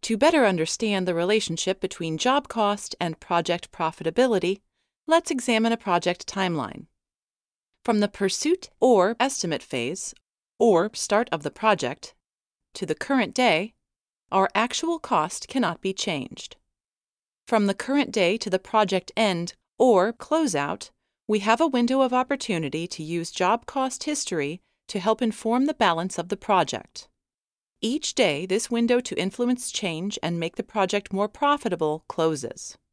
To better understand the relationship between job cost and project profitability, let's examine a project timeline. From the pursuit or estimate phase, or start of the project, to the current day, our actual cost cannot be changed. From the current day to the project end, or closeout, we have a window of opportunity to use job cost history to help inform the balance of the project. Each day, this window to influence change and make the project more profitable closes.